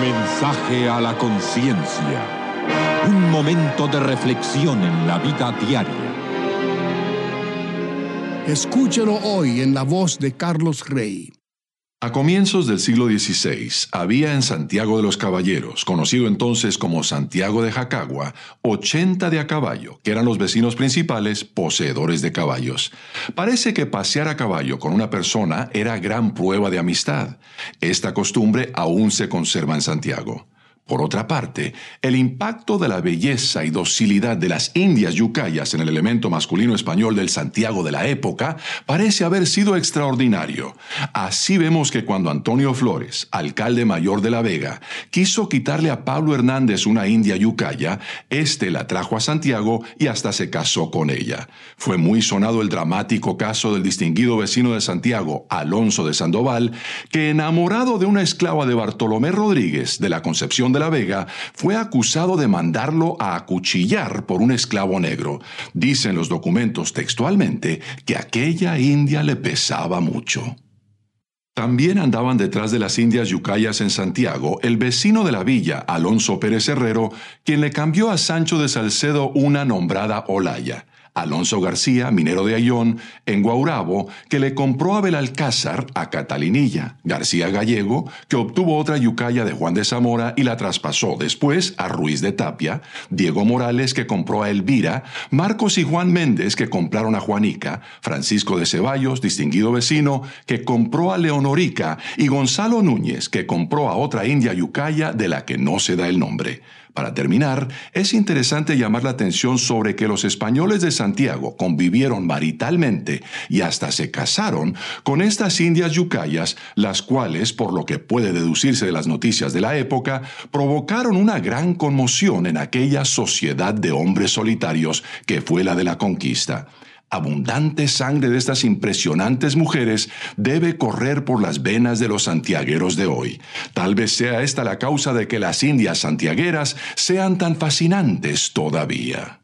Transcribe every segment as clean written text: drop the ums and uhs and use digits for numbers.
Mensaje a la conciencia. Un momento de reflexión en la vida diaria. Escúchelo hoy en la voz de Carlos Rey. A comienzos del siglo XVI, había en Santiago de los Caballeros, conocido entonces como Santiago de Jacagua, 80 de a caballo, que eran los vecinos principales poseedores de caballos. Parece que pasear a caballo con una persona era gran prueba de amistad. Esta costumbre aún se conserva en Santiago. Por otra parte, el impacto de la belleza y docilidad de las indias yucayas en el elemento masculino español del Santiago de la época parece haber sido extraordinario. Así vemos que cuando Antonio Flores, alcalde mayor de La Vega, quiso quitarle a Pablo Hernández una india yucaya, éste la trajo a Santiago y hasta se casó con ella. Fue muy sonado el dramático caso del distinguido vecino de Santiago, Alonso de Sandoval, que enamorado de una esclava de Bartolomé Rodríguez de la Concepción de La Vega, fue acusado de mandarlo a acuchillar por un esclavo negro. Dicen los documentos textualmente que aquella india le pesaba mucho. También andaban detrás de las indias yucayas en Santiago el vecino de la villa, Alonso Pérez Herrero, quien le cambió a Sancho de Salcedo una nombrada Olaya. Alonso García, minero de Ayllón, en Guaurabo, que le compró a Belalcázar a Catalinilla. García Gallego, que obtuvo otra yucaya de Juan de Zamora y la traspasó después a Ruiz de Tapia. Diego Morales, que compró a Elvira. Marcos y Juan Méndez, que compraron a Juanica. Francisco de Ceballos, distinguido vecino, que compró a Leonorica. Y Gonzalo Núñez, que compró a otra india yucaya de la que no se da el nombre. Para terminar, es interesante llamar la atención sobre que los españoles de Santiago convivieron maritalmente y hasta se casaron con estas indias yucayas, las cuales, por lo que puede deducirse de las noticias de la época, provocaron una gran conmoción en aquella sociedad de hombres solitarios que fue la de la conquista. Abundante sangre de estas impresionantes mujeres debe correr por las venas de los santiagueros de hoy. Tal vez sea esta la causa de que las indias santiagueras sean tan fascinantes todavía.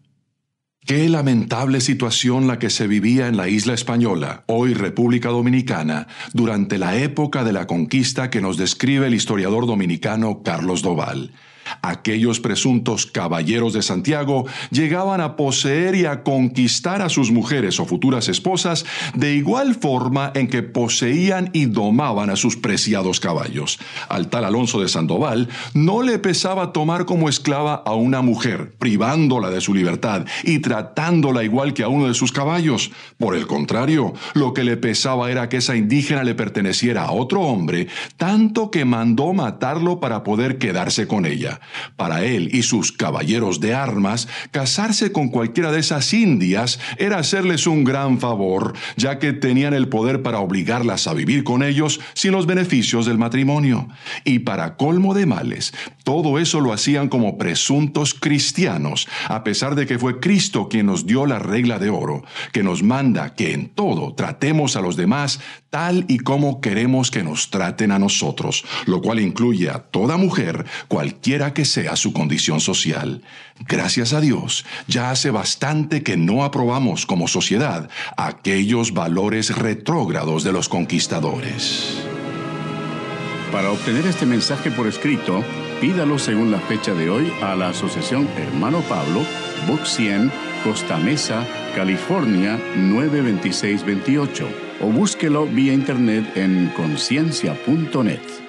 Qué lamentable situación la que se vivía en la isla española, hoy República Dominicana, durante la época de la conquista que nos describe el historiador dominicano Carlos Doval. Aquellos presuntos caballeros de Santiago llegaban a poseer y a conquistar a sus mujeres o futuras esposas de igual forma en que poseían y domaban a sus preciados caballos. Al tal Alonso de Sandoval no le pesaba tomar como esclava a una mujer, privándola de su libertad y tratándola igual que a uno de sus caballos. Por el contrario, lo que le pesaba era que esa indígena le perteneciera a otro hombre, tanto que mandó matarlo para poder quedarse con ella. Para él y sus caballeros de armas, casarse con cualquiera de esas indias era hacerles un gran favor, ya que tenían el poder para obligarlas a vivir con ellos sin los beneficios del matrimonio. Y para colmo de males, todo eso lo hacían como presuntos cristianos, a pesar de que fue Cristo quien nos dio la regla de oro, que nos manda que en todo tratemos a los demás tal y como queremos que nos traten a nosotros, lo cual incluye a toda mujer, cualquiera que sea su condición social. Gracias a Dios, ya hace bastante que no aprobamos como sociedad aquellos valores retrógrados de los conquistadores. Para obtener este mensaje por escrito, pídalo según la fecha de hoy a la Asociación Hermano Pablo, Box 100, Costa Mesa, California 92628, o búsquelo vía internet en conciencia.net.